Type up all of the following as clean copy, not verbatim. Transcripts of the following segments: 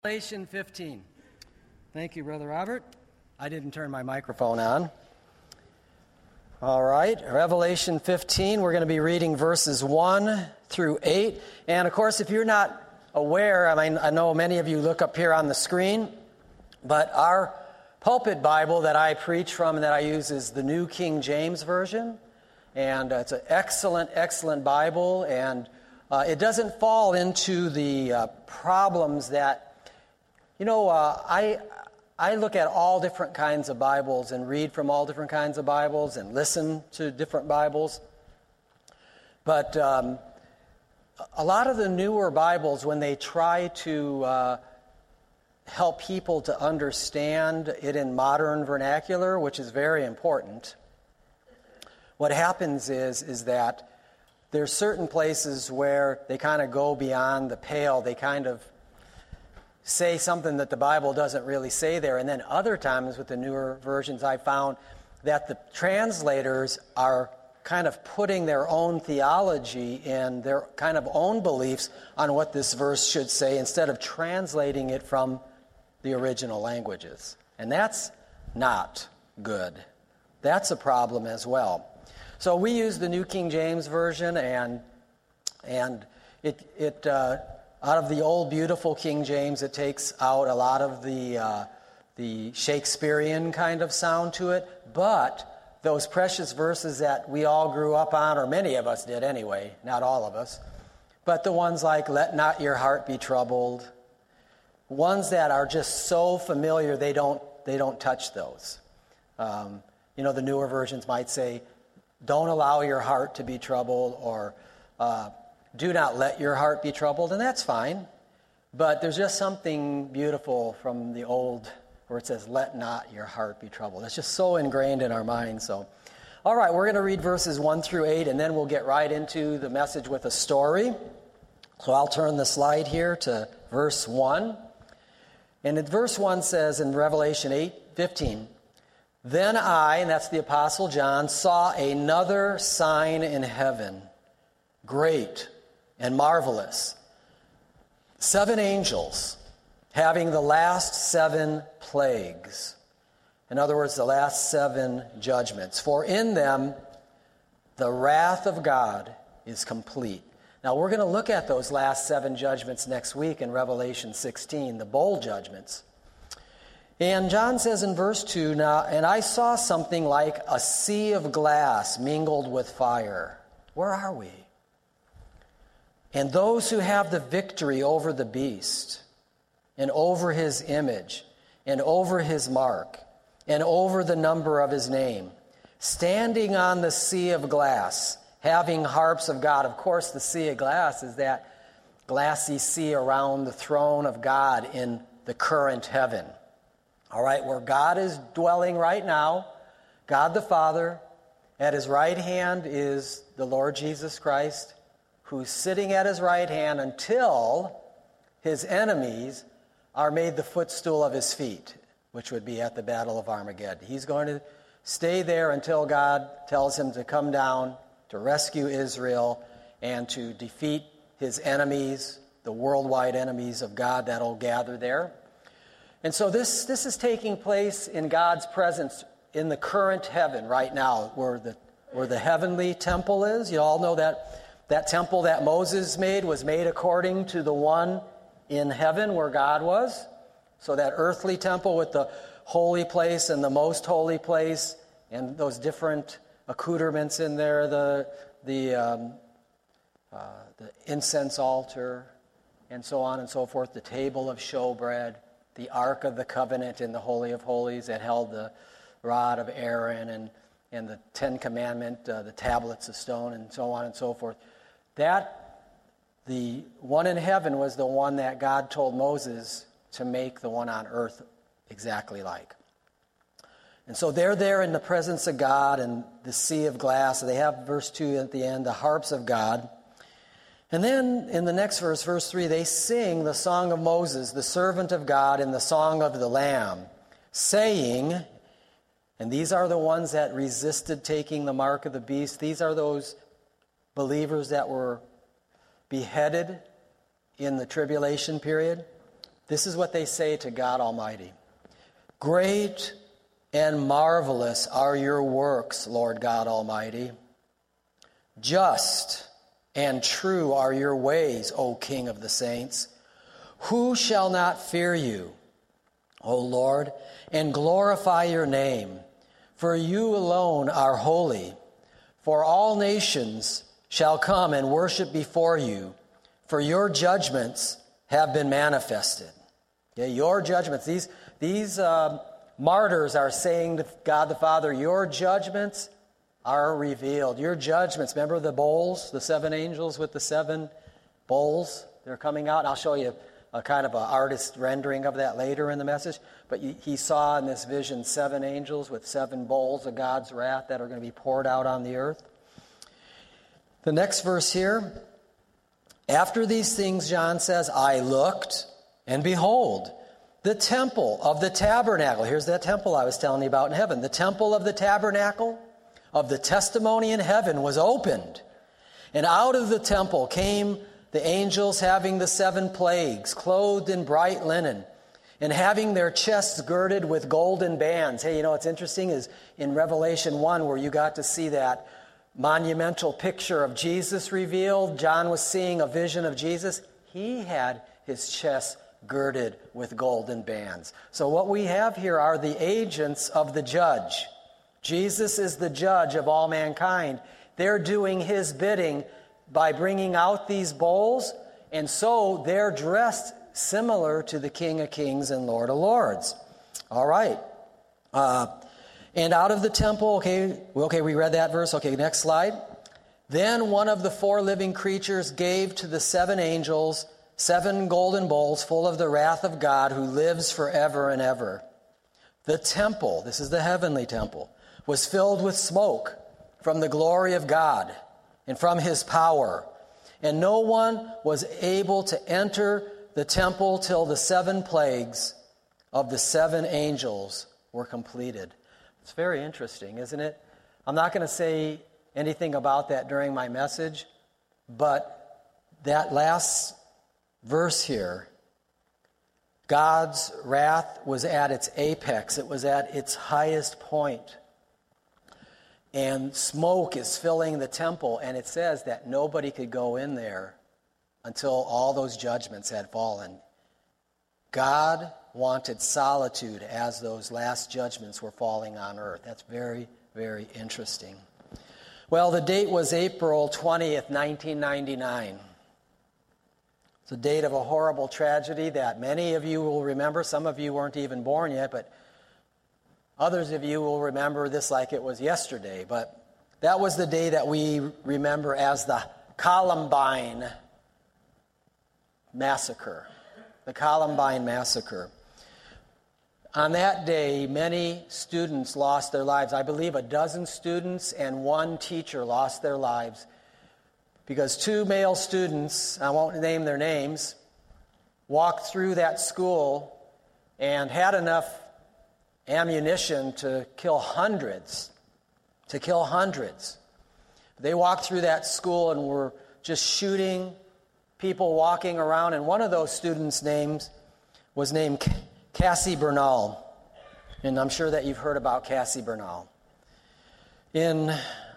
Revelation 15. Thank you, Brother Robert. I didn't turn my microphone on. All right, Revelation 15, we're going to be reading verses 1 through 8. And of course, if you're not aware, I know many of you look up here on the screen, but our pulpit Bible that I preach from and that I use is the New King James Version. And it's an excellent Bible, and it doesn't fall into the problems that I look at all different kinds of Bibles and read from all different kinds of Bibles and listen to different Bibles. But a lot of the newer Bibles, when they try to help people to understand it in modern vernacular, which is very important, what happens is that there's certain places where they kind of go beyond the pale. They kind of say something that the Bible doesn't really say there. And then other times with the newer versions, I found that the translators are kind of putting their own theology and their kind of own beliefs on what this verse should say instead of translating it from the original languages. And that's not good. That's a problem as well. So we use the New King James Version, and it out of the old beautiful King James, it takes out a lot of the Shakespearean kind of sound to it. But those precious verses that we all grew up on, or many of us did anyway, not all of us, but the ones like "Let not your heart be troubled," ones that are just so familiar, they don't touch those. The newer versions might say, "Don't allow your heart to be troubled," or "Do not let your heart be troubled," and that's fine. But there's just something beautiful from the old where it says, "Let not your heart be troubled." It's just so ingrained in our minds. So, all right, we're going to read verses 1 through 8, and then we'll get right into the message with a story. So I'll turn the slide here to verse 1. And in verse 1 says in Revelation 8:15, "Then I," and that's the Apostle John, "saw another sign in heaven, great and marvelous, 7 angels having the last 7 plagues." In other words, the last 7 judgments. "For in them the wrath of God is complete." Now we're going to look at those last 7 judgments next week in Revelation 16, the bowl judgments. And John says in verse 2, "Now, and I saw something like a sea of glass mingled with fire." Where are we? "And those who have the victory over the beast, and over his image, and over his mark, and over the number of his name, standing on the sea of glass, having harps of God." Of course, the sea of glass is that glassy sea around the throne of God in the current heaven. All right, where God is dwelling right now, God the Father, at his right hand is the Lord Jesus Christ, who's sitting at his right hand until his enemies are made the footstool of his feet, which would be at the Battle of Armageddon. He's going to stay there until God tells him to come down to rescue Israel and to defeat his enemies, the worldwide enemies of God that'll gather there. And so this is taking place in God's presence in the current heaven right now, where the heavenly temple is. You all know that temple that Moses made was made according to the one in heaven where God was. So that earthly temple with the holy place and the most holy place and those different accoutrements in there, the incense altar and so on and so forth, the table of showbread, the Ark of the Covenant in the Holy of Holies that held the rod of Aaron and the 10 Commandments, the tablets of stone and so on and so forth. That, the one in heaven was the one that God told Moses to make the one on earth exactly like. And so they're there in the presence of God and the sea of glass. They have verse 2 at the end, the harps of God. And then in the next verse, verse 3, they sing the song of Moses, the servant of God, and the song of the Lamb, saying, and these are the ones that resisted taking the mark of the beast. These are those believers that were beheaded in the tribulation period. This is what they say to God Almighty. Great and marvelous are your works, Lord God Almighty. Just and true are your ways, O King of the saints. Who shall not fear you, O Lord, and glorify your name? For you alone are holy. For all nations shall come and worship before you, for your judgments have been manifested. Yeah, your judgments. These martyrs are saying to God the Father, your judgments are revealed. Your judgments. Remember the bowls, the 7 angels with the 7 bowls? They're coming out. I'll show you a kind of an artist rendering of that later in the message. But he saw in this vision 7 angels with 7 bowls of God's wrath that are going to be poured out on the earth. The next verse here. After these things, John says, I looked, and behold, the temple of the tabernacle. Here's that temple I was telling you about in heaven. The temple of the tabernacle of the testimony in heaven was opened. And out of the temple came the angels having the 7 plagues, clothed in bright linen, and having their chests girded with golden bands. Hey, you know what's interesting is in Revelation 1, where you got to see that monumental picture of Jesus revealed, John was seeing a vision of Jesus. He had his chest girded with golden bands. So what we have here are the agents of the judge. Jesus is the judge of all mankind. They're doing his bidding by bringing out these bowls, and so they're dressed similar to the King of Kings and Lord of Lords. All right. And out of the temple, okay, we read that verse. Okay, next slide. Then one of the 4 living creatures gave to the 7 angels 7 golden bowls full of the wrath of God who lives forever and ever. The temple, this is the heavenly temple, was filled with smoke from the glory of God and from his power. And no one was able to enter the temple till the 7 plagues of the 7 angels were completed. It's very interesting, isn't it? I'm not going to say anything about that during my message, but that last verse here, God's wrath was at its apex. It was at its highest point. And smoke is filling the temple, and it says that nobody could go in there until all those judgments had fallen. God wanted solitude as those last judgments were falling on earth. That's very, very interesting. Well, the date was April 20th, 1999. It's a date of a horrible tragedy that many of you will remember. Some of you weren't even born yet, but others of you will remember this like it was yesterday. But that was the day that we remember as the Columbine Massacre. The Columbine Massacre. On that day, many students lost their lives. I believe 12 students and 1 teacher lost their lives because 2 male students, I won't name their names, walked through that school and had enough ammunition to kill hundreds. They walked through that school and were just shooting people walking around, and one of those students' names was named Cassie Bernal. And I'm sure that you've heard about Cassie Bernal. In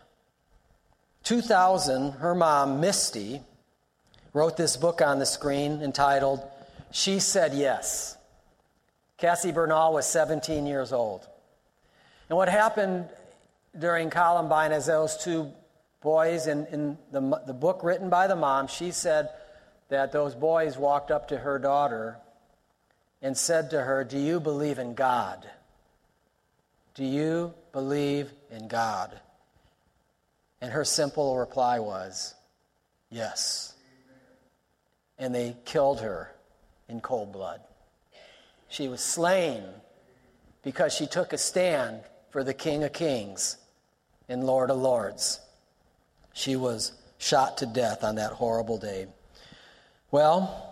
2000, her mom, Misty, wrote this book on the screen entitled, She Said Yes. Cassie Bernal was 17 years old. And what happened during Columbine is those 2 boys, in the book written by the mom, she said that those boys walked up to her daughter and said to her, do you believe in God? Do you believe in God? And her simple reply was, yes. And they killed her in cold blood. She was slain because she took a stand for the King of Kings and Lord of Lords. She was shot to death on that horrible day. Well,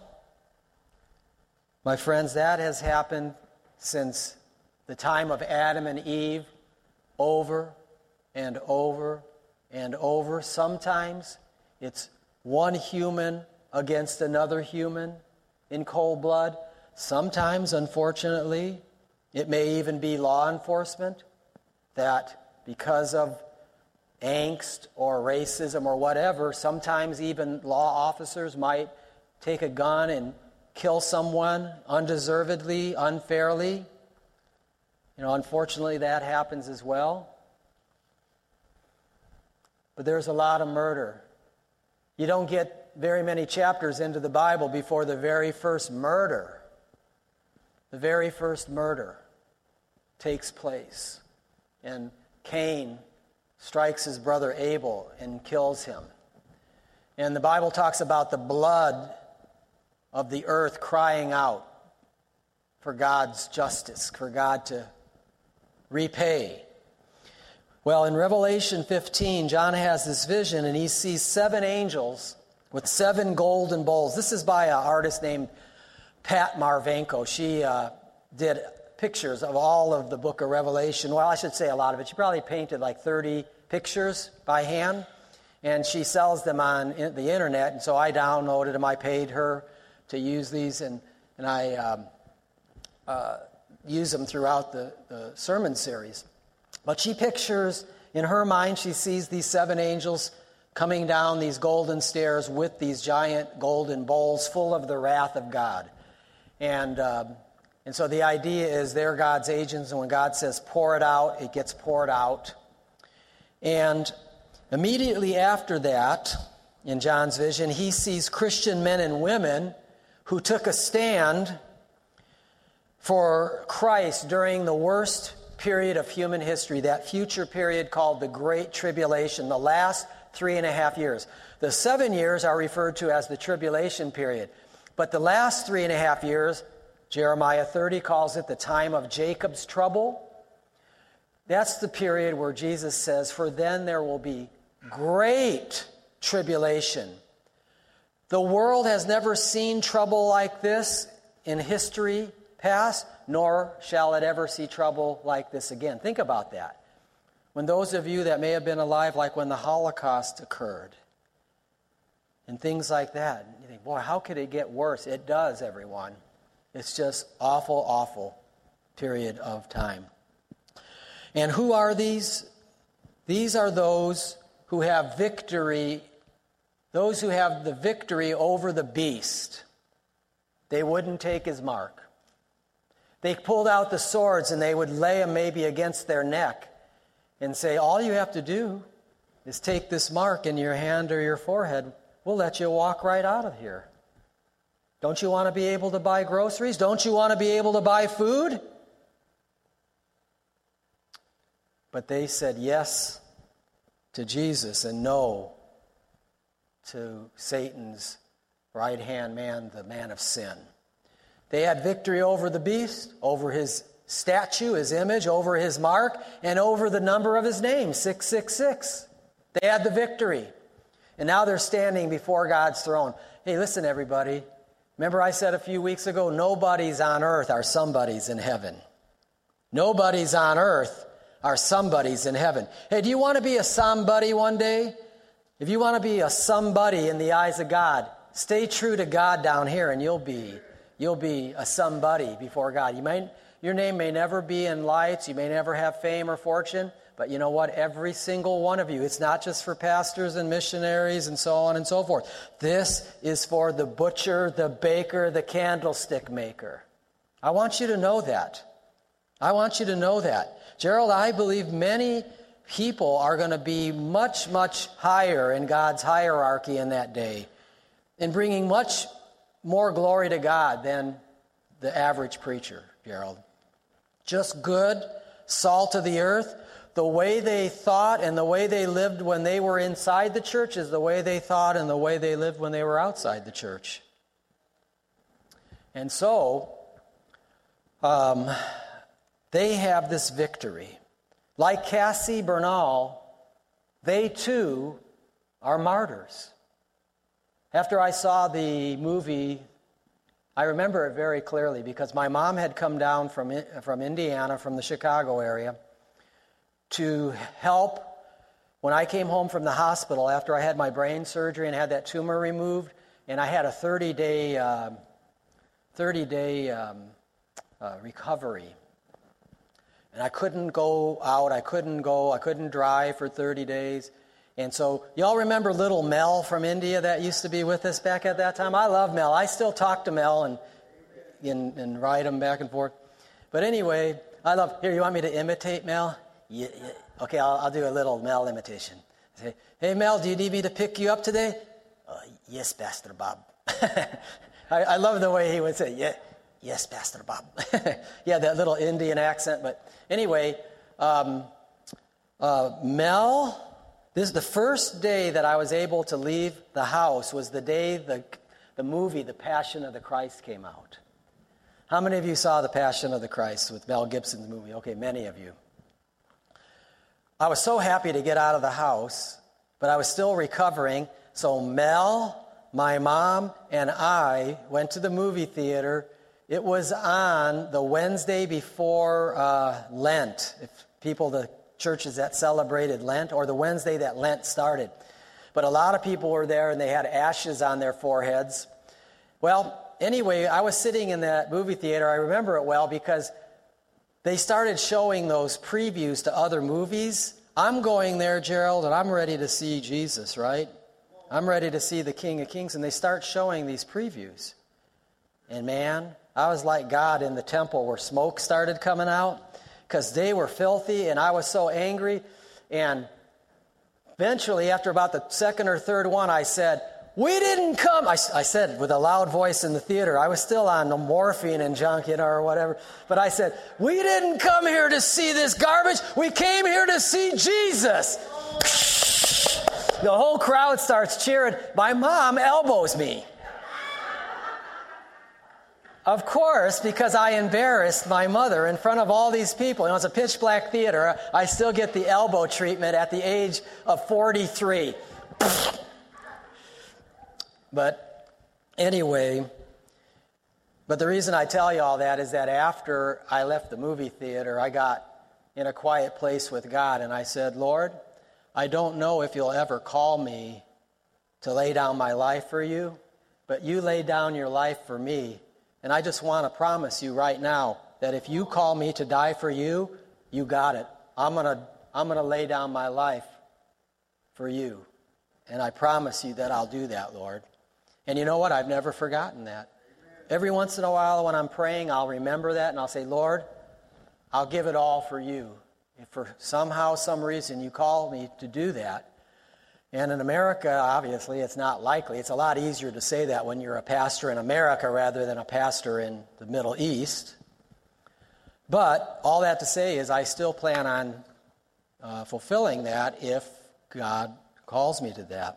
my friends, that has happened since the time of Adam and Eve, over and over and over. Sometimes it's one human against another human in cold blood. sometimes, unfortunately, it may even be law enforcement that because of angst or racism or whatever, sometimes even law officers might take a gun and kill someone undeservedly, unfairly. Unfortunately, that happens as well. But there's a lot of murder. You don't get very many chapters into the Bible before the very first murder. The very first murder takes place. And Cain strikes his brother Abel and kills him. And the Bible talks about the blood of the earth crying out for God's justice, for God to repay. Well, in Revelation 15, John has this vision, and he sees 7 angels with 7 golden bowls. This is by an artist named Pat Marvenko. She did pictures of all of the book of Revelation. Well, I should say a lot of it. She probably painted like 30 pictures by hand, and she sells them on the internet. And so I downloaded them. I paid her to use these, and I use them throughout the sermon series. But she pictures, in her mind, she sees these 7 angels coming down these golden stairs with these giant golden bowls full of the wrath of God. And so the idea is they're God's agents, and when God says pour it out, it gets poured out. And immediately after that, in John's vision, he sees Christian men and women who took a stand for Christ during the worst period of human history, that future period called the Great Tribulation, the last 3.5 years. The 7 years are referred to as the tribulation period. But the last 3.5 years, Jeremiah 30 calls it the time of Jacob's trouble. That's the period where Jesus says, for then there will be great tribulation. The world has never seen trouble like this in history past, nor shall it ever see trouble like this again. Think about that. When those of you that may have been alive, like when the Holocaust occurred, and things like that, you think, boy, how could it get worse? It does, everyone. It's just awful, awful period of time. And who are these? These are those who have victory, those who have the victory over the beast. They wouldn't take his mark. They pulled out the swords and they would lay them maybe against their neck and say, all you have to do is take this mark in your hand or your forehead. We'll let you walk right out of here. Don't you want to be able to buy groceries? Don't you want to be able to buy food? But they said yes to Jesus and no to Satan's right-hand man, the man of sin. They had victory over the beast, over his statue, his image, over his mark, and over the number of his name, 666. They had the victory. And now they're standing before God's throne. Hey, listen, everybody. Remember I said a few weeks ago, nobody's on earth are somebodies in heaven. Nobody's on earth are somebodies in heaven. Hey, do you want to be a somebody one day? If you want to be a somebody in the eyes of God, stay true to God down here and you'll be a somebody before God. Your name may never be in lights, you may never have fame or fortune, but you know what? Every single one of you, it's not just for pastors and missionaries and so on and so forth. This is for the butcher, the baker, the candlestick maker. I want you to know that. I want you to know that. Gerald, I believe many people are going to be much, much higher in God's hierarchy in that day and bringing much more glory to God than the average preacher, Gerald. Just good, salt of the earth. The way they thought and the way they lived when they were inside the church is the way they thought and the way they lived when they were outside the church. And so, they have this victory. Like Cassie Bernal, they too are martyrs. After I saw the movie, I remember it very clearly because my mom had come down from Indiana, from the Chicago area, to help when I came home from the hospital after I had my brain surgery and had that tumor removed, and I had a 30-day 30-day recovery. And I couldn't go out, I couldn't drive for 30 days. And so, y'all remember little Mel from India that used to be with us back at that time? I love Mel. I still talk to Mel and write him back and forth. But anyway, here, you want me to imitate Mel? Yeah. Okay, I'll do a little Mel imitation. Say, hey Mel, do you need me to pick you up today? Yes, Pastor Bob. I love the way he would say, yeah, yes, Pastor Bob. Yeah, that little Indian accent. But anyway, Mel... This is the first day that I was able to leave the house was the day the movie The Passion of the Christ came out. How many of you saw The Passion of the Christ with Mel Gibson's movie? Okay, many of you. I was so happy to get out of the house, but I was still recovering. So Mel, my mom, and I went to the movie theater. It was on the Wednesday before Lent. The churches that celebrated Lent, or the Wednesday that Lent started. But a lot of people were there and they had ashes on their foreheads. Well, anyway, I was sitting in that movie theater. I remember it well because they started showing those previews to other movies. I'm going there, Gerald, and I'm ready to see Jesus, right? I'm ready to see the King of Kings. And they start showing these previews. And man, I was like God in the temple where smoke started coming out, because they were filthy, and I was so angry. And eventually, after about the second or third one, I said, we didn't come. I said with a loud voice in the theater. I was still on the morphine and junk, or whatever. But I said, we didn't come here to see this garbage. We came here to see Jesus. The whole crowd starts cheering. My mom elbows me. Of course, because I embarrassed my mother in front of all these people. It's a pitch black theater. I still get the elbow treatment at the age of 43. But anyway, the reason I tell you all that is that after I left the movie theater, I got in a quiet place with God, and I said, Lord, I don't know if you'll ever call me to lay down my life for you, but you lay down your life for me. And I just want to promise you right now that if you call me to die for you, you got it. I'm gonna lay down my life for you. And I promise you that I'll do that, Lord. And you know what? I've never forgotten that. Every once in a while when I'm praying, I'll remember that and I'll say, Lord, I'll give it all for you. If for somehow, some reason you call me to do that. And in America, obviously, it's not likely. It's a lot easier to say that when you're a pastor in America rather than a pastor in the Middle East. But all that to say is I still plan on fulfilling that if God calls me to that.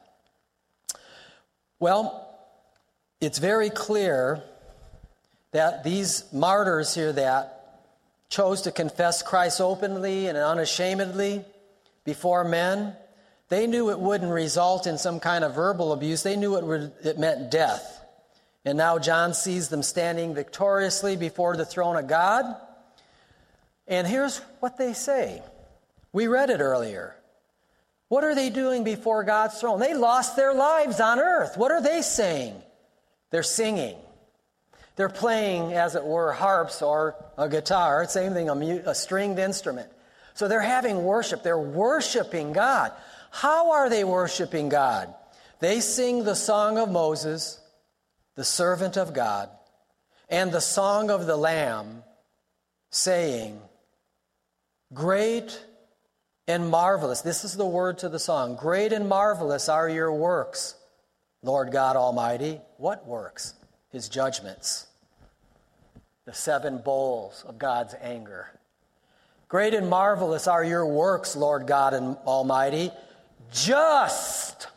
Well, it's very clear that these martyrs here that chose to confess Christ openly and unashamedly before men, they knew it wouldn't result in some kind of verbal abuse. They knew it meant death. And now John sees them standing victoriously before the throne of God. And here's what they say. We read it earlier. What are they doing before God's throne? They lost their lives on earth. What are they saying? They're singing. They're playing, as it were, harps or a guitar. Same thing, a stringed instrument. So they're having worship. They're worshiping God. How are they worshiping God? They sing the song of Moses, the servant of God, and the song of the Lamb, saying, great and marvelous. This is the word to the song. Great and marvelous are your works, Lord God Almighty. What works? His judgments. The 7 bowls of God's anger. Great and marvelous are your works, Lord God Almighty. Just.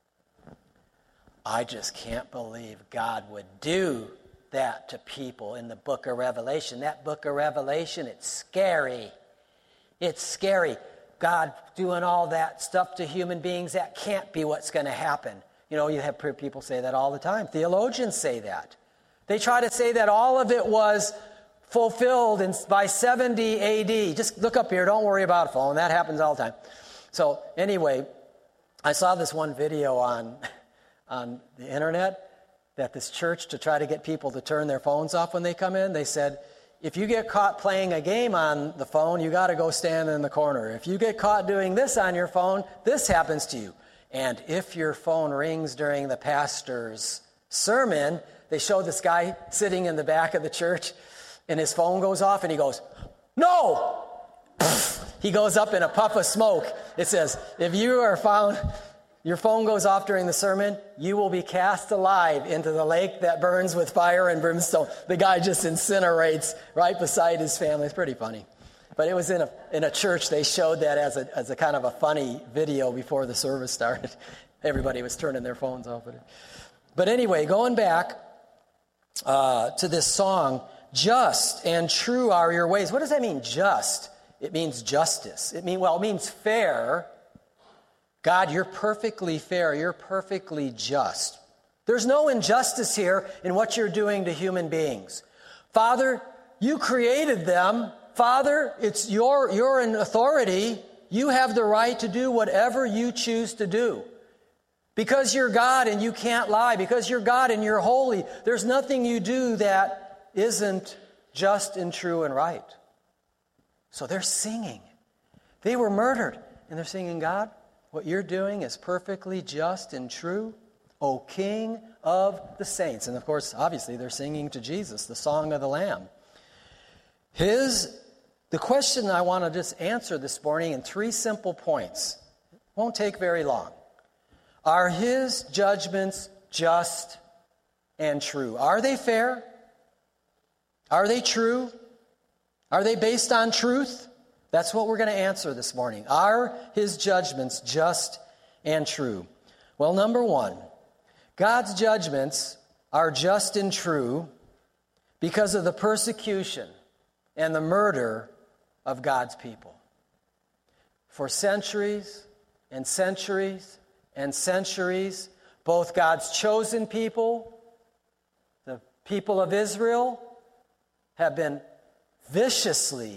I just can't believe God would do that to people in the book of Revelation. That book of Revelation, it's scary. It's scary. God doing all that stuff to human beings, that can't be what's going to happen. You know, you have people say that all the time. Theologians say that. They try to say that all of it was fulfilled by 70 AD. Just look up here. Don't worry about a phone. That happens all the time. So anyway, I saw this one video on the internet, that this church, to try to get people to turn their phones off when they come in, they said, if you get caught playing a game on the phone, you got to go stand in the corner. If you get caught doing this on your phone, this happens to you. And if your phone rings during the pastor's sermon, they show this guy sitting in the back of the church, and his phone goes off, and he goes, no! He goes up in a puff of smoke. It says, if you are found, your phone goes off during the sermon, you will be cast alive into the lake that burns with fire and brimstone. The guy just incinerates right beside his family. It's pretty funny. But it was in a church. They showed that as a kind of a funny video before the service started. Everybody was turning their phones off. But anyway, going back to this song, just and true are your ways. What does that mean, just? It means justice. It means fair. God, you're perfectly fair. You're perfectly just. There's no injustice here in what you're doing to human beings. Father, you created them. Father, you're in authority. You have the right to do whatever you choose to do. Because you're God and you can't lie. Because you're God and you're holy. There's nothing you do that isn't just and true and right. So they're singing. They were murdered. And they're singing, God, what you're doing is perfectly just and true, O King of the saints. And of course, obviously, they're singing to Jesus, the song of the Lamb. The question I want to just answer this morning in 3 simple points. Won't take very long. Are his judgments just and true? Are they fair? Are they true? Are they based on truth? That's what we're going to answer this morning. Are his judgments just and true? Well, number 1, God's judgments are just and true because of the persecution and the murder of God's people. For centuries and centuries and centuries, both God's chosen people, the people of Israel, have been viciously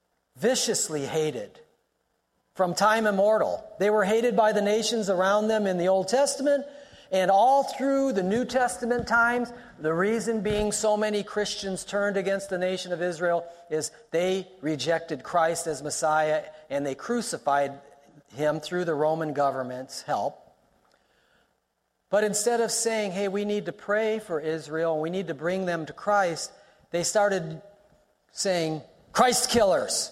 hated from time immemorial. They were hated by the nations around them in the Old Testament and all through the New Testament times. The reason being so many Christians turned against the nation of Israel is they rejected Christ as Messiah and they crucified him through the Roman government's help. But instead of saying, hey, we need to pray for Israel, we need to bring them to Christ, they started saying, Christ killers.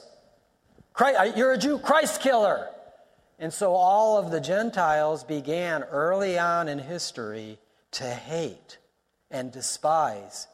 You're a Jew, Christ killer. And so all of the Gentiles began early on in history to hate and despise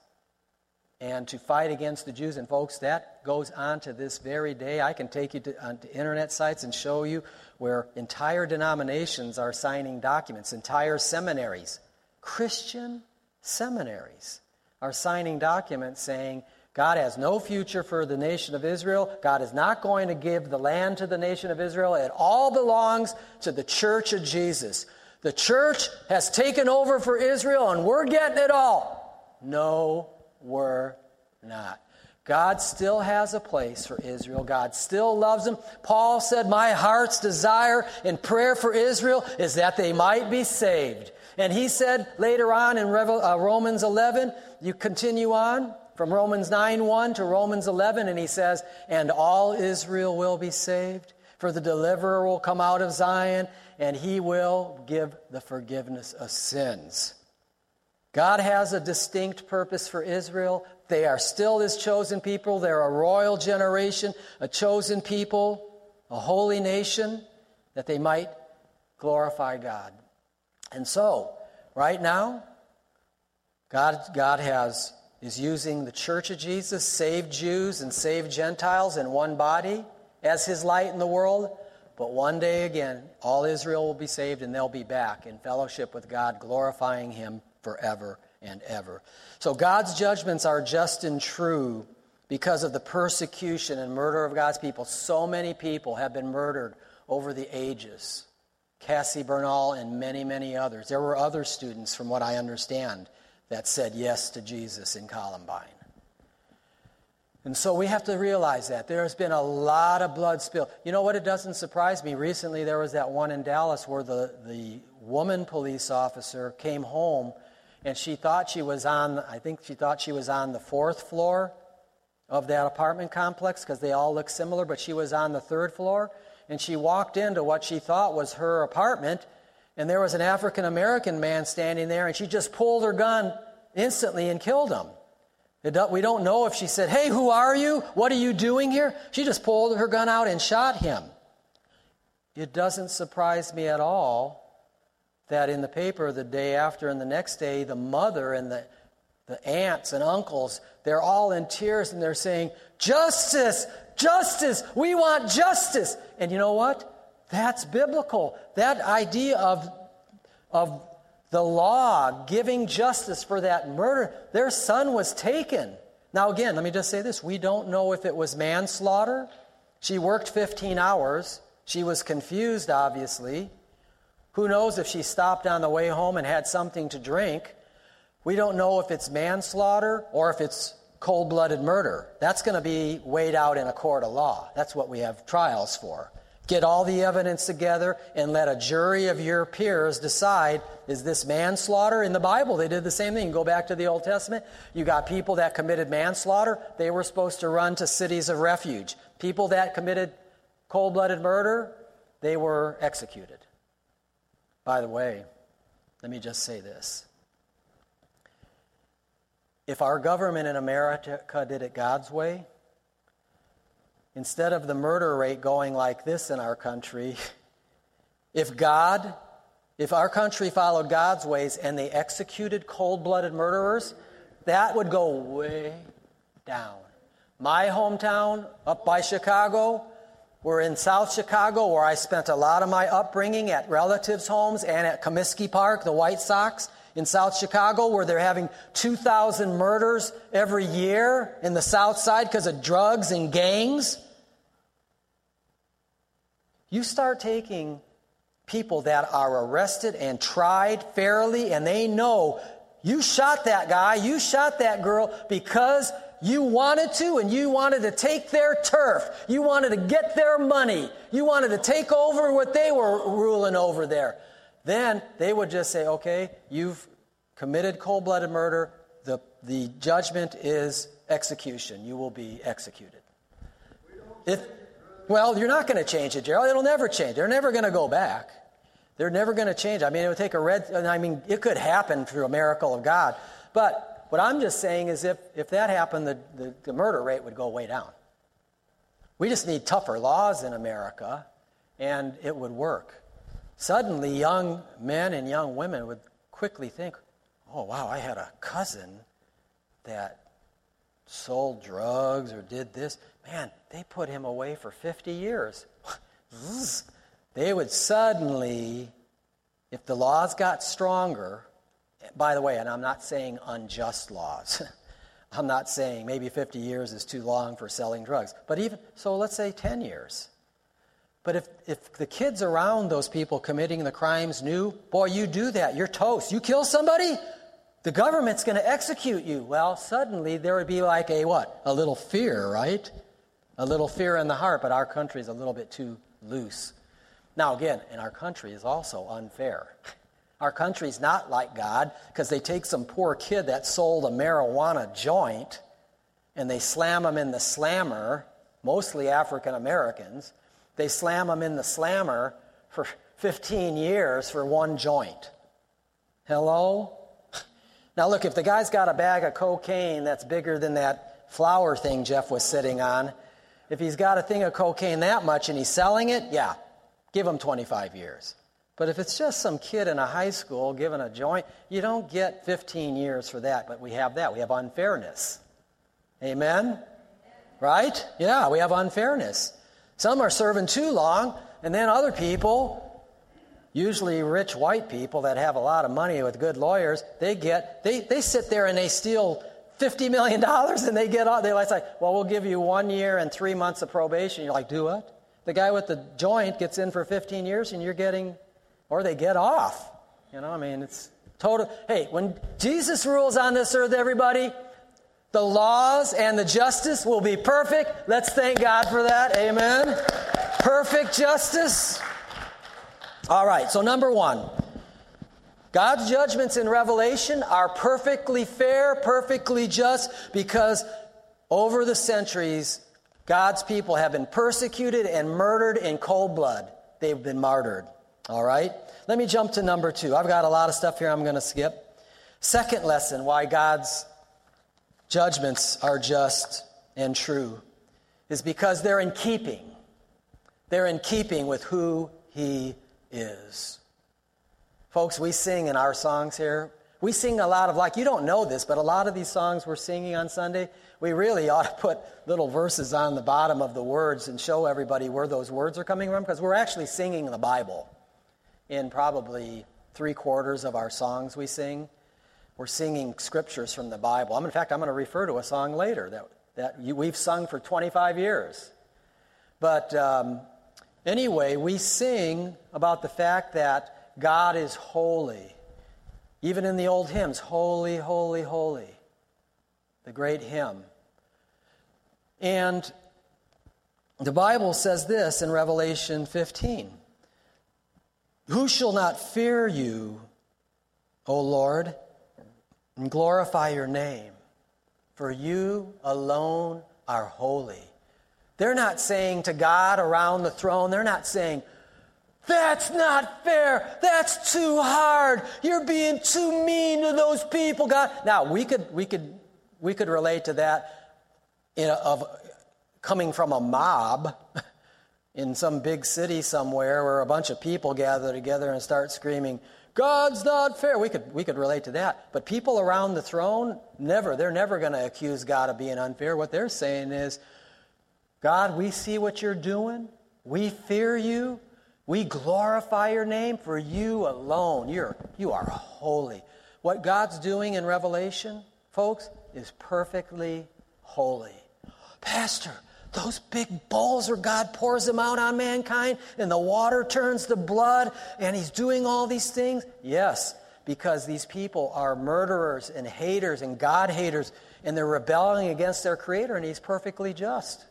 and to fight against the Jews. And folks, that goes on to this very day. I can take you to internet sites and show you where entire denominations are signing documents, entire seminaries, Christian seminaries are signing documents saying, God has no future for the nation of Israel. God is not going to give the land to the nation of Israel. It all belongs to the church of Jesus. The church has taken over for Israel and we're getting it all. No, we're not. God still has a place for Israel. God still loves them. Paul said, my heart's desire and prayer for Israel is that they might be saved. And he said later on in Romans 11, you continue on, from Romans 9:1 to Romans 11, and he says, and all Israel will be saved, for the deliverer will come out of Zion, and he will give the forgiveness of sins. God has a distinct purpose for Israel. They are still his chosen people. They're a royal generation, a chosen people, a holy nation, that they might glorify God. And so, right now, God is using the church of Jesus, saved Jews and saved Gentiles in one body as his light in the world. But one day again, all Israel will be saved and they'll be back in fellowship with God, glorifying him forever and ever. So God's judgments are just and true because of the persecution and murder of God's people. So many people have been murdered over the ages. Cassie Bernal and many, many others. There were other students, from what I understand, that said yes to Jesus in Columbine. And so we have to realize that. There has been a lot of blood spilled. You know what? It doesn't surprise me. Recently there was that one in Dallas where the woman police officer came home and she thought she was on the fourth floor of that apartment complex because they all look similar, but she was on the third floor. And she walked into what she thought was her apartment, and there was an African-American man standing there, and she just pulled her gun instantly and killed him. We don't know if she said, "Hey, who are you? What are you doing here?" She just pulled her gun out and shot him. It doesn't surprise me at all that in the paper the day after and the next day, the mother and the aunts and uncles, they're all in tears and they're saying, "Justice, justice, we want justice." And you know what? That's biblical. That idea of the law giving justice for that murder. Their son was taken. Now again, let me just say this. We don't know if it was manslaughter. She worked 15 hours. She was confused, obviously. Who knows if she stopped on the way home and had something to drink. We don't know if it's manslaughter or if it's cold-blooded murder. That's going to be weighed out in a court of law. That's what we have trials for. Get all the evidence together and let a jury of your peers decide, is this manslaughter? In the Bible, they did the same thing. Go back to the Old Testament. You got people that committed manslaughter. They were supposed to run to cities of refuge. People that committed cold-blooded murder, they were executed. By the way, let me just say this. If our government in America did it God's way, instead of the murder rate going like this in our country, if our country followed God's ways and they executed cold-blooded murderers, that would go way down. My hometown, up by Chicago, we're in South Chicago, where I spent a lot of my upbringing at relatives' homes and at Comiskey Park, the White Sox, in South Chicago, where they're having 2,000 murders every year in the South Side because of drugs and gangs. You start taking people that are arrested and tried fairly, and they know you shot that guy, you shot that girl because you wanted to, and you wanted to take their turf. You wanted to get their money. You wanted to take over what they were ruling over there. Then they would just say, okay, you've committed cold-blooded murder. The judgment is execution. You will be executed. Well, you're not going to change it, Gerald. It'll never change. They're never going to go back. They're never going to change. I mean, it would take it could happen through a miracle of God. But what I'm just saying is if that happened, the murder rate would go way down. We just need tougher laws in America, and it would work. Suddenly, young men and young women would quickly think, oh, wow, I had a cousin that sold drugs or did this. Man, they put him away for 50 years. They would suddenly, if the laws got stronger, by the way, and I'm not saying unjust laws. I'm not saying maybe 50 years is too long for selling drugs. But even so, let's say 10 years. But if the kids around those people committing the crimes knew, boy, you do that, you're toast. You kill somebody, the government's going to execute you. Well, suddenly there would be like a little fear, right? A little fear in the heart, but our country is a little bit too loose. Now again, and our country is also unfair. Our country's not like God, because they take some poor kid that sold a marijuana joint and they slam him in the slammer, mostly African Americans. They slam him in the slammer for 15 years for one joint. Hello? Now look, if the guy's got a bag of cocaine that's bigger than that flower thing Jeff was sitting on, if he's got a thing of cocaine that much and he's selling it, yeah, give him 25 years. But if it's just some kid in a high school given a joint, you don't get 15 years for that. But we have that. We have unfairness. Amen? Right? Yeah, we have unfairness. Some are serving too long, and then other people, usually rich white people that have a lot of money with good lawyers, they sit there and they steal $50 million and they get off. They're like, well, we'll give you 1 year and 3 months of probation. You're like, do what? The guy with the joint gets in for 15 years and you're getting... Or they get off. It's total. Hey, when Jesus rules on this earth, everybody, the laws and the justice will be perfect. Let's thank God for that. Amen. Perfect justice. All right, so number one, God's judgments in Revelation are perfectly fair, perfectly just, because over the centuries, God's people have been persecuted and murdered in cold blood. They've been martyred. All right? Let me jump to number 2. I've got a lot of stuff here I'm going to skip. Second lesson, why God's judgments are just and true, is because they're in keeping. They're in keeping with who He is. Folks, we sing in our songs here. We sing a lot of, you don't know this, but a lot of these songs we're singing on Sunday, we really ought to put little verses on the bottom of the words and show everybody where those words are coming from, because we're actually singing the Bible. In probably 3/4 of our songs we sing, we're singing scriptures from the Bible. In fact, I'm going to refer to a song later that we've sung for 25 years. But anyway, we sing about the fact that God is holy. Even in the old hymns, holy, holy, holy. The great hymn. And the Bible says this in Revelation 15. Who shall not fear you, O Lord, and glorify your name? For you alone are holy. They're not saying to God around the throne, they're not saying, that's not fair. That's too hard. You're being too mean to those people, God. Now, we could relate to that of coming from a mob in some big city somewhere where a bunch of people gather together and start screaming, God's not fair. We could relate to that. But people around the throne, they're never going to accuse God of being unfair. What they're saying is, God, we see what you're doing. We fear you. We glorify your name, for you alone. You are holy. What God's doing in Revelation, folks, is perfectly holy. Pastor, those big bowls where God pours them out on mankind and the water turns to blood and He's doing all these things? Yes, because these people are murderers and haters and God haters, and they're rebelling against their Creator, and He's perfectly just.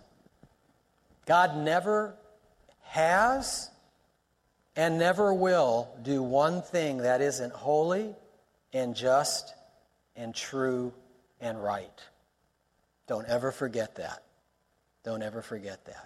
God never has and never will do one thing that isn't holy and just and true and right. Don't ever forget that. Don't ever forget that.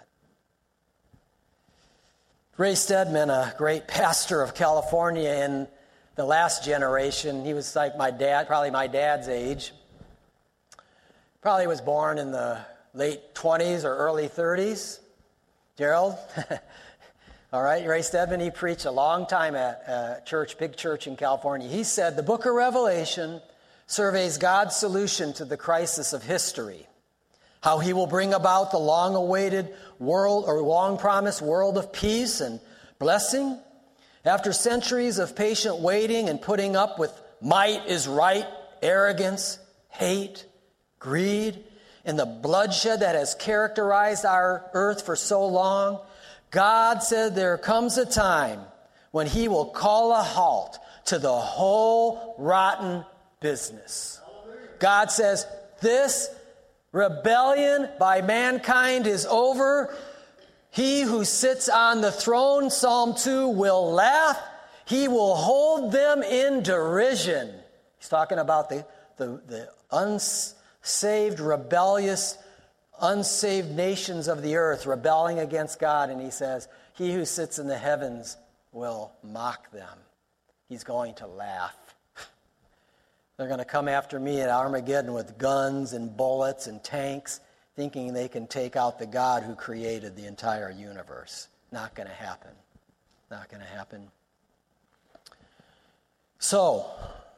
Ray Stedman, a great pastor of California in the last generation, he was like my dad, probably my dad's age. Probably was born in the late 20s or early 30s. Gerald? All right, Ray Stedman, he preached a long time at a church, big church in California. He said, the book of Revelation surveys God's solution to the crisis of history, how He will bring about the long-awaited world, or long-promised world of peace and blessing. After centuries of patient waiting and putting up with might is right, arrogance, hate, greed, and the bloodshed that has characterized our earth for so long, God said there comes a time when He will call a halt to the whole rotten business. God says, this rebellion by mankind is over. He who sits on the throne, Psalm 2, will laugh. He will hold them in derision. He's talking about the unsaved, rebellious, unsaved nations of the earth rebelling against God, and He says, He who sits in the heavens will mock them. He's going to laugh. They're going to come after me at Armageddon with guns and bullets and tanks, thinking they can take out the God who created the entire universe. Not going to happen. Not going to happen. So,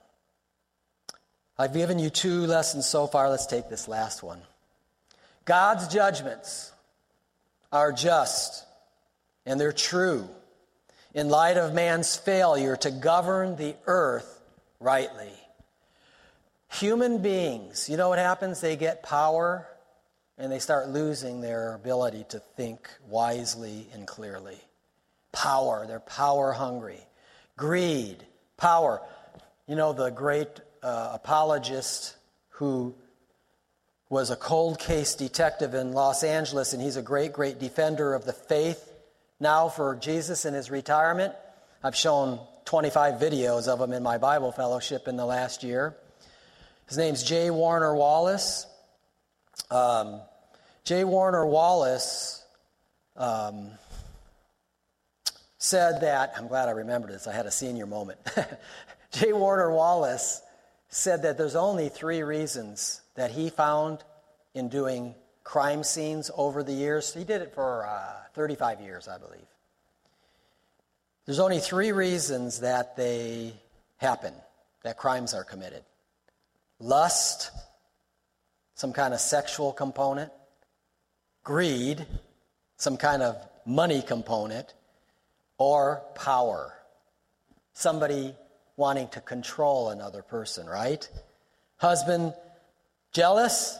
I've given you 2 lessons so far. Let's take this last one. God's judgments are just and they're true in light of man's failure to govern the earth rightly. Human beings, you know what happens? They get power and they start losing their ability to think wisely and clearly. Power, they're power hungry. Greed, power. You know, the great apologist who was a cold case detective in Los Angeles, and he's a great, great defender of the faith now for Jesus in his retirement. I've shown 25 videos of him in my Bible fellowship in the last year. His name's J. Warner Wallace. J. Warner Wallace said that, I'm glad I remembered this, I had a senior moment. J. Warner Wallace said that there's only 3 reasons that he found in doing crime scenes over the years. He did it for 35 years, I believe. There's only 3 reasons that they happen, that crimes are committed. Lust, some kind of sexual component. Greed, some kind of money component. Or power, somebody wanting to control another person, right? Husband jealous,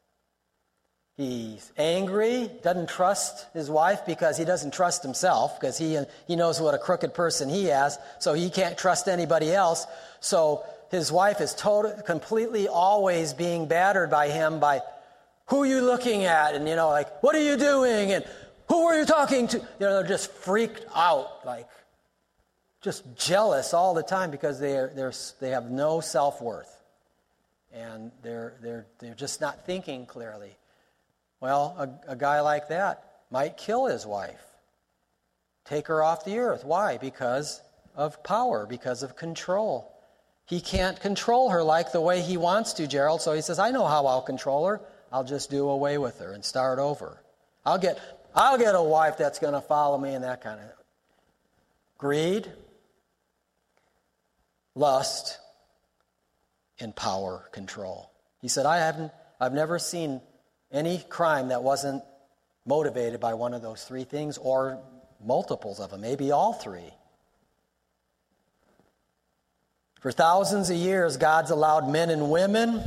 he's angry, doesn't trust his wife because he doesn't trust himself, because he knows what a crooked person he has, so he can't trust anybody else. So his wife is completely always being battered by him by, who are you looking at? And, like, what are you doing? And who are you talking to? They're just freaked out, like just jealous all the time because they have no self-worth, and they're just not thinking clearly. Well, a guy like that might kill his wife, take her off the earth. Why? Because of power, because of control. He can't control her like the way he wants to, Gerald. So he says, I know how I'll control her. I'll just do away with her and start over. I'll get a wife that's going to follow me, and that kind of greed, lust, and power control. He said, I've never seen any crime that wasn't motivated by one of those 3 things, or multiples of them, maybe all 3. For thousands of years, God's allowed men and women.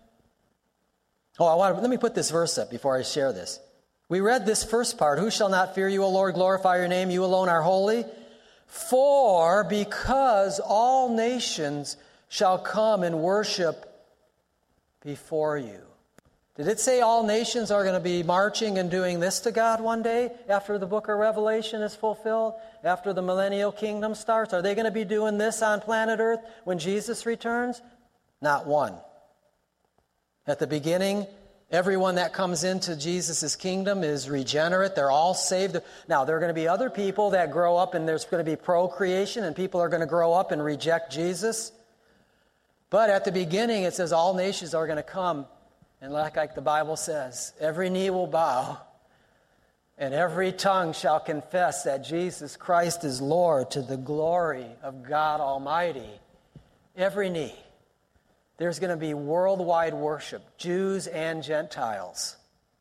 Let me put this verse up before I share this. We read this first part, who shall not fear you, O Lord, glorify your name, you alone are holy. For because all nations shall come and worship before you. Did it say all nations are going to be marching and doing this to God one day after the book of Revelation is fulfilled, after the millennial kingdom starts? Are they going to be doing this on planet Earth when Jesus returns? Not one. At the beginning, everyone that comes into Jesus' kingdom is regenerate. They're all saved. Now, there are going to be other people that grow up, and there's going to be procreation, and people are going to grow up and reject Jesus. But at the beginning, it says all nations are going to come. And like the Bible says, every knee will bow, and every tongue shall confess that Jesus Christ is Lord, to the glory of God Almighty. Every knee. There's going to be worldwide worship, Jews and Gentiles,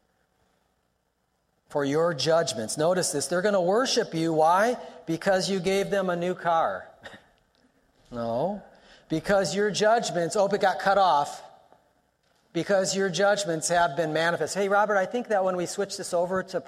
for your judgments. Notice this, they're going to worship you. Why? Because you gave them a new car. No. Because your judgments, it got cut off. Because your judgments have been manifest. Hey, Robert, I think that when we switch this over to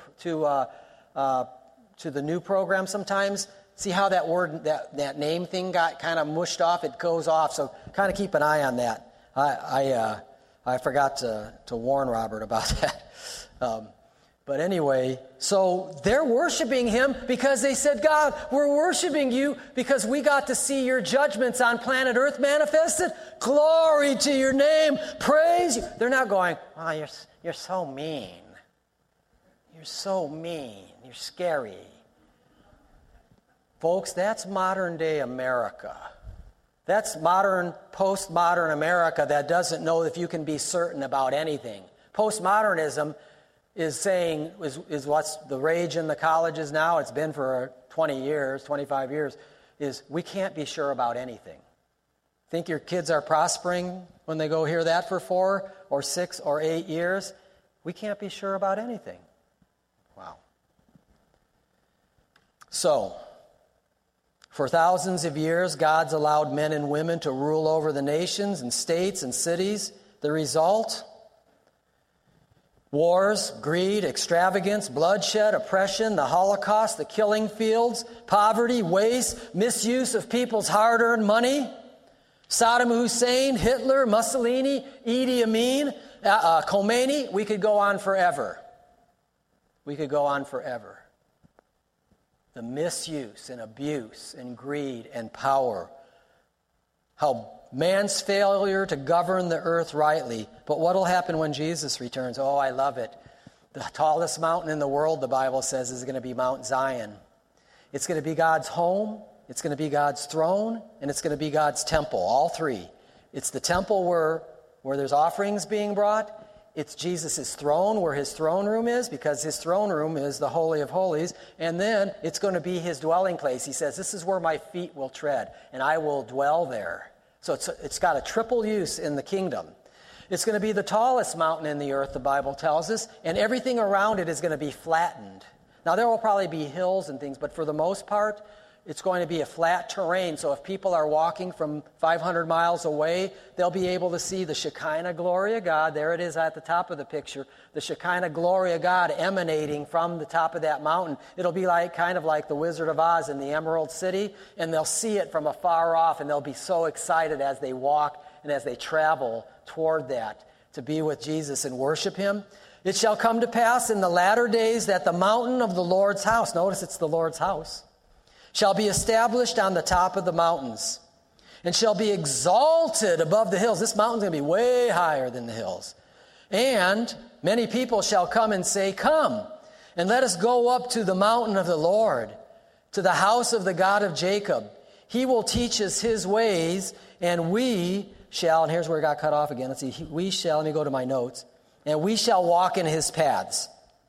the new program sometimes, see how that word, that name thing got kind of mushed off? It goes off, so kind of keep an eye on that. I forgot to warn Robert about that. But anyway, so they're worshiping him because they said, God, we're worshiping you because we got to see your judgments on planet Earth manifested. Glory to your name. Praise you. They're not going, oh, you're so mean. You're so mean. You're scary. Folks, that's modern day America. That's modern, postmodern America that doesn't know if you can be certain about anything. Postmodernism is saying, is what's the rage in the colleges now, it's been for 20 years, 25 years, is we can't be sure about anything. Think your kids are prospering when they go hear that for 4 or 6 or 8 years? We can't be sure about anything. Wow. So, for thousands of years, God's allowed men and women to rule over the nations and states and cities. The result? Wars, greed, extravagance, bloodshed, oppression, the Holocaust, the killing fields, poverty, waste, misuse of people's hard-earned money. Saddam Hussein, Hitler, Mussolini, Idi Amin, Khomeini. We could go on forever. We could go on forever. the misuse and abuse and greed and power, how man's failure to govern the earth rightly. But what will happen when Jesus returns? Oh, I love it. The tallest mountain in the world, the Bible says, is going to be Mount Zion. It's going to be God's home, it's going to be God's throne, and it's going to be God's temple, all three. It's the temple where there's offerings being brought. It's Jesus' throne, where his throne room is, because his throne room is the Holy of Holies. And then it's going to be his dwelling place. He says, this is where my feet will tread, and I will dwell there. So it's got a triple use in the kingdom. It's going to be the tallest mountain in the earth, the Bible tells us, and everything around it is going to be flattened. Now, there will probably be hills and things, but for the most part, it's going to be a flat terrain. So if people are walking from 500 miles away, they'll be able to see the Shekinah glory of God. There it is at the top of the picture. The Shekinah glory of God emanating from the top of that mountain. It'll be kind of like the Wizard of Oz in the Emerald City, and they'll see it from afar off, and they'll be so excited as they walk and as they travel toward that to be with Jesus and worship him. It shall come to pass in the latter days that the mountain of the Lord's house, notice it's the Lord's house, shall be established on the top of the mountains, and shall be exalted above the hills. This mountain's going to be way higher than the hills. And many people shall come and say, come, and let us go up to the mountain of the Lord, to the house of the God of Jacob. He will teach us his ways, and we shall, and here's where it got cut off again. Let's see, we shall, let me go to my notes, and we shall walk in his paths.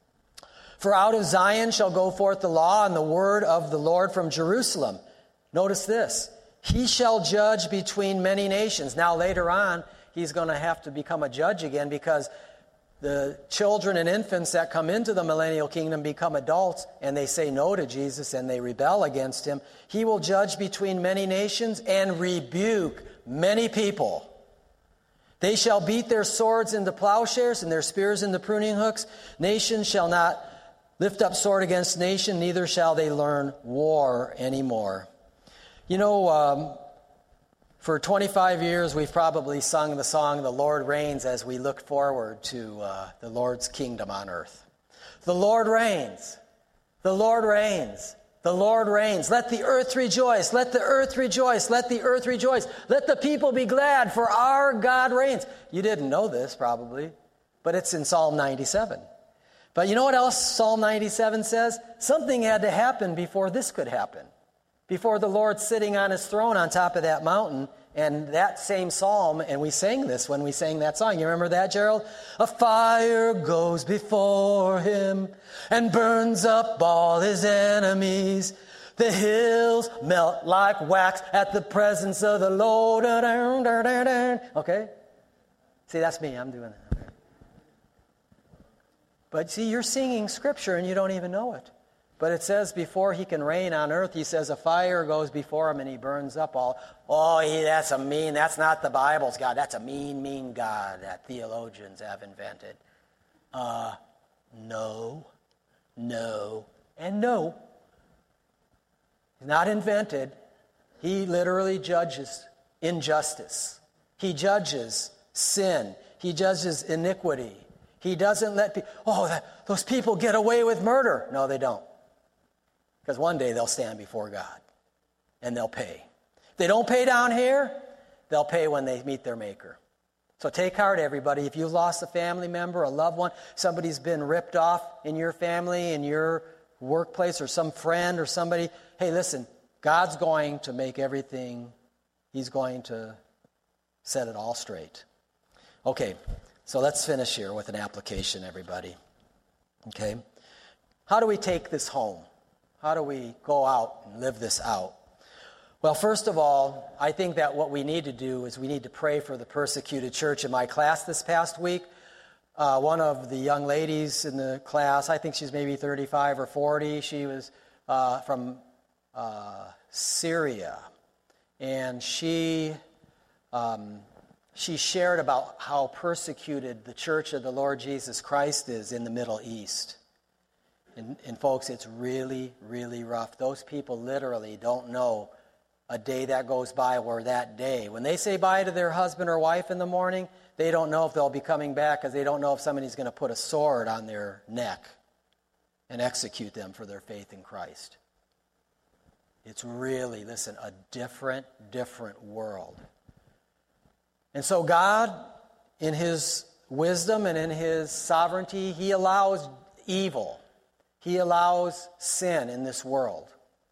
For out of Zion shall go forth the law and the word of the Lord from Jerusalem. Notice this. He shall judge between many nations. Now later on, he's going to have to become a judge again, because the children and infants that come into the millennial kingdom become adults, and they say no to Jesus and they rebel against him. He will judge between many nations and rebuke many people. They shall beat their swords into plowshares and their spears into pruning hooks. Nation shall not lift up sword against nation, neither shall they learn war anymore. You know, for 25 years we've probably sung the song, The Lord Reigns, as we look forward to the Lord's kingdom on earth. The Lord reigns. The Lord reigns. The Lord reigns. Let the earth rejoice. Let the earth rejoice. Let the earth rejoice. Let the people be glad, for our God reigns. You didn't know this probably, but it's in Psalm 97. But you know what else Psalm 97 says? Something had to happen before this could happen. Before the Lord sitting on his throne on top of that mountain. And that same psalm, and we sang this when we sang that song. You remember that, Gerald? A fire goes before him and burns up all his enemies. The hills melt like wax at the presence of the Lord. Okay? See, that's me. I'm doing that. But see, you're singing scripture and you don't even know it. But it says before he can reign on earth, he says a fire goes before him and he burns up all. Oh, that's not the Bible's God. That's a mean God that theologians have invented. No, and no. He's not invented. He literally judges injustice. He judges sin. He judges iniquity. He doesn't let people, those people get away with murder. No, they don't. Because one day they'll stand before God and they'll pay. If they don't pay down here, they'll pay when they meet their Maker. So take heart, everybody. If you've lost a family member, a loved one, somebody's been ripped off in your family, in your workplace, or some friend or somebody, hey, listen, God's going to make everything, he's going to set it all straight. Okay, so let's finish here with an application, everybody. Okay? How do we take this home? How do we go out and live this out? Well, first of all, I think that what we need to do is we need to pray for the persecuted church. In my class this past week, one of the young ladies in the class, I think she's maybe 35 or 40, she was from Syria. And she shared about how persecuted the church of the Lord Jesus Christ is in the Middle East. And folks, it's really, really rough. Those people literally don't know a day that goes by where that day, when they say bye to their husband or wife in the morning, they don't know if they'll be coming back, because they don't know if somebody's going to put a sword on their neck and execute them for their faith in Christ. It's really, listen, a different world. And so God, in His wisdom and in His sovereignty, He allows evil. He allows sin in this world.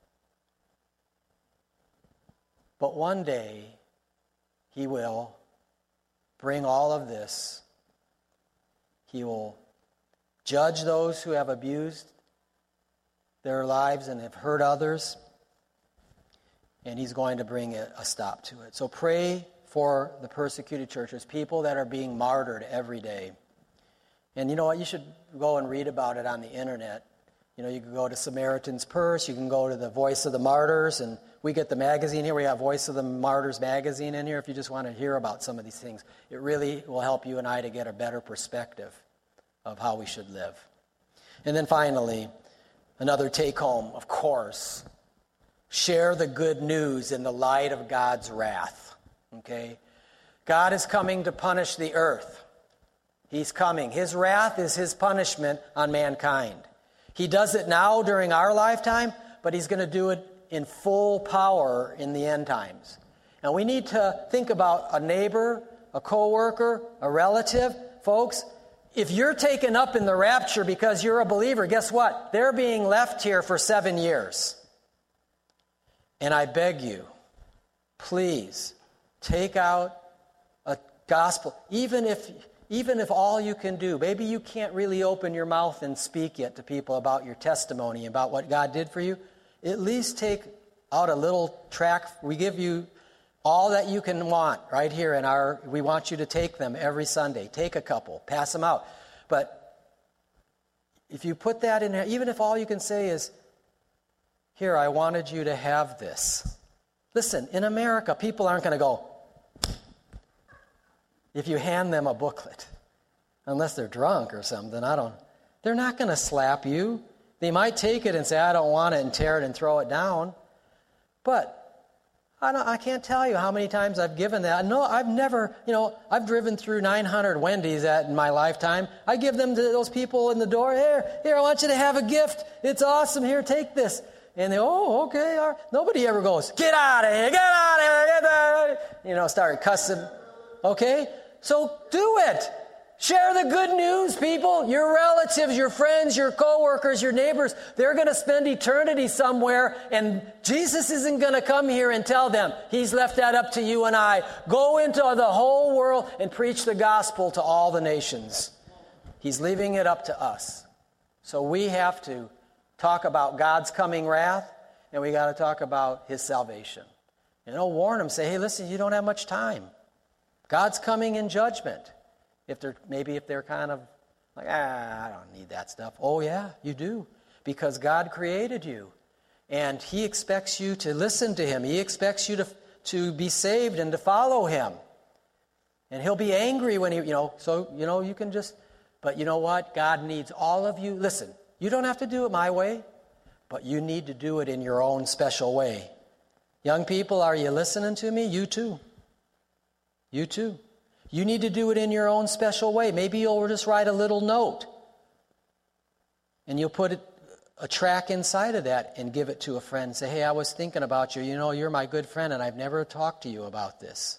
But one day, He will bring all of this. He will judge those who have abused their lives and have hurt others. And He's going to bring a stop to it. So pray for the persecuted churches, people that are being martyred every day. And you know what? You should go and read about it on the internet. You know, you can go to Samaritan's Purse, you can go to the Voice of the Martyrs, and we get the magazine here. We have Voice of the Martyrs magazine in here if you just want to hear about some of these things. It really will help you and I to get a better perspective of how we should live. And then finally, another take-home, of course, share the good news in the light of God's wrath. Okay? God is coming to punish the earth. He's coming. His wrath is His punishment on mankind. He does it now during our lifetime, but He's going to do it in full power in the end times. And we need to think about a neighbor, a coworker, a relative. Folks, if you're taken up in the rapture because you're a believer, guess what? They're being left here for 7 years. And I beg you, please, take out a gospel, even if all you can do, maybe you can't really open your mouth and speak yet to people about your testimony, about what God did for you, at least take out a little tract. We give you all that you can want right here we want you to take them every Sunday. Take a couple, pass them out. But if you put that in there, even if all you can say is, here, I wanted you to have this. Listen, in America, people aren't going to go, if you hand them a booklet, unless they're drunk or something, they're not going to slap you. They might take it and say, I don't want it, and tear it and throw it down. But I can't tell you how many times I've given that. No, I've never, I've driven through 900 Wendy's in my lifetime. I give them to those people in the door, here, I want you to have a gift. It's awesome. Here, take this. And they, okay. All right. Nobody ever goes, get out of here, get out of here, start cussing. Okay? So do it. Share the good news, people. Your relatives, your friends, your coworkers, your neighbors, they're going to spend eternity somewhere, and Jesus isn't going to come here and tell them. He's left that up to you and I. Go into the whole world and preach the gospel to all the nations. He's leaving it up to us. So we have to talk about God's coming wrath, and we got to talk about His salvation. Warn them. Say, hey, listen, you don't have much time. God's coming in judgment. If they're kind of like, I don't need that stuff. Oh, yeah, you do. Because God created you. And He expects you to listen to Him. He expects you to be saved and to follow Him. And He'll be angry when you can just, but you know what? God needs all of you. Listen, you don't have to do it my way, but you need to do it in your own special way. Young people, are you listening to me? You too. You too. You need to do it in your own special way. Maybe you'll just write a little note, and you'll put a track inside of that and give it to a friend and say, hey, I was thinking about you. You're my good friend, and I've never talked to you about this.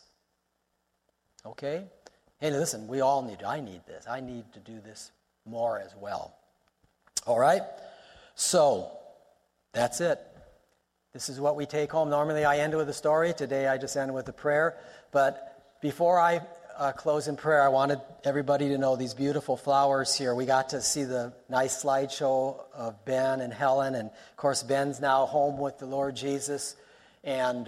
Okay? Hey, listen, I need this. I need to do this more as well. All right? So, that's it. This is what we take home. Normally I end with a story. Today I just end with a prayer. But before I close in prayer, I wanted everybody to know these beautiful flowers here. We got to see the nice slideshow of Ben and Helen. And, of course, Ben's now home with the Lord Jesus. And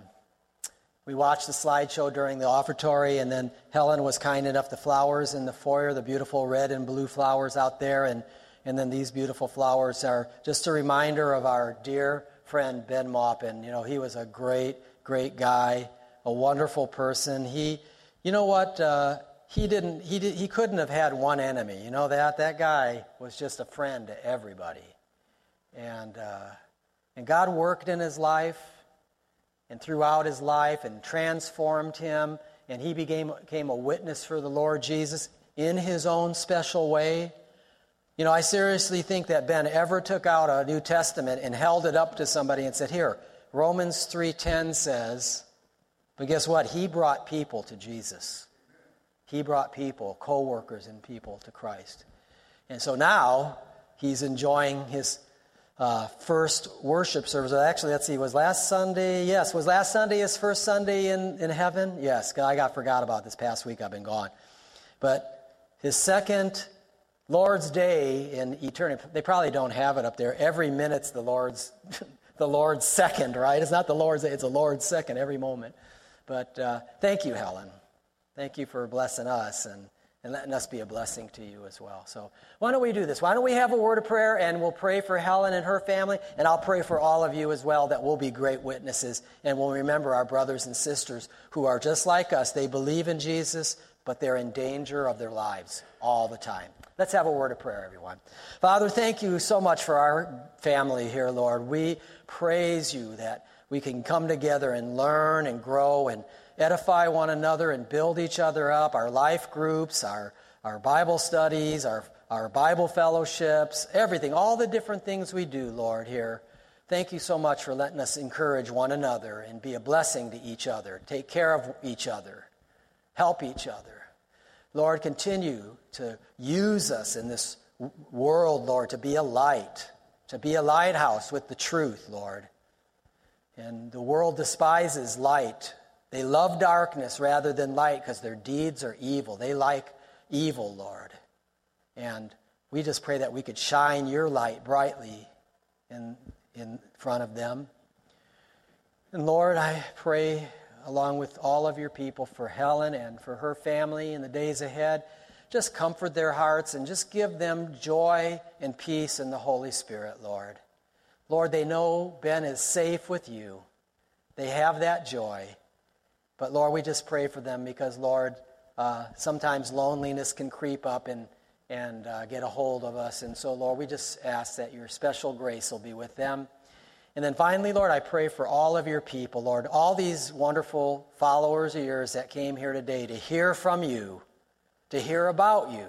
we watched the slideshow during the offertory. And then Helen was kind enough, the flowers in the foyer, the beautiful red and blue flowers out there. And then these beautiful flowers are just a reminder of our dear friend Ben Maupin. He was a great, great guy, a wonderful person. He couldn't have had one enemy. You know that? That guy was just a friend to everybody. And God worked in his life and throughout his life and transformed him. And he became a witness for the Lord Jesus in his own special way. I seriously think that Ben ever took out a New Testament and held it up to somebody and said, here, Romans 3:10 says, but guess what? He brought people to Jesus. He brought people, co-workers and people to Christ. And so now he's enjoying his first worship service. Actually, let's see, was last Sunday? Yes, was last Sunday his first Sunday in heaven? Yes, I forgot about this past week. I've been gone. But his second Lord's Day in eternity, they probably don't have it up there. Every minute's the Lord's the Lord's second, right? It's not the Lord's Day, it's the Lord's second every moment. But thank you, Helen. Thank you for blessing us and letting us be a blessing to you as well. So why don't we do this? Why don't we have a word of prayer, and we'll pray for Helen and her family, and I'll pray for all of you as well, that we'll be great witnesses, and we'll remember our brothers and sisters who are just like us. They believe in Jesus, but they're in danger of their lives all the time. Let's have a word of prayer, everyone. Father, thank you so much for our family here, Lord. We praise you that we can come together and learn and grow and edify one another and build each other up, our life groups, our Bible studies, our Bible fellowships, everything, all the different things we do, Lord, here. Thank you so much for letting us encourage one another and be a blessing to each other, take care of each other, help each other. Lord, continue to use us in this world, Lord, to be a light, to be a lighthouse with the truth, Lord. And the world despises light. They love darkness rather than light because their deeds are evil. They like evil, Lord. And we just pray that we could shine your light brightly in front of them. And Lord, I pray along with all of your people for Helen and for her family in the days ahead. Just comfort their hearts and just give them joy and peace in the Holy Spirit, Lord. Lord, they know Ben is safe with you. They have that joy. But Lord, we just pray for them because, Lord, sometimes loneliness can creep up and get a hold of us. And so, Lord, we just ask that your special grace will be with them. And then finally, Lord, I pray for all of your people, Lord, all these wonderful followers of yours that came here today to hear from you, to hear about you.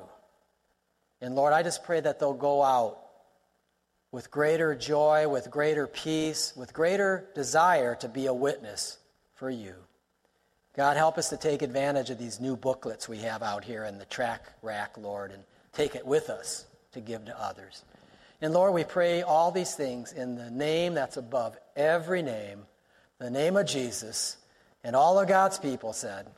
And Lord, I just pray that they'll go out with greater joy, with greater peace, with greater desire to be a witness for you. God, help us to take advantage of these new booklets we have out here in the track rack, Lord, and take it with us to give to others. And Lord, we pray all these things in the name that's above every name, the name of Jesus, and all of God's people said,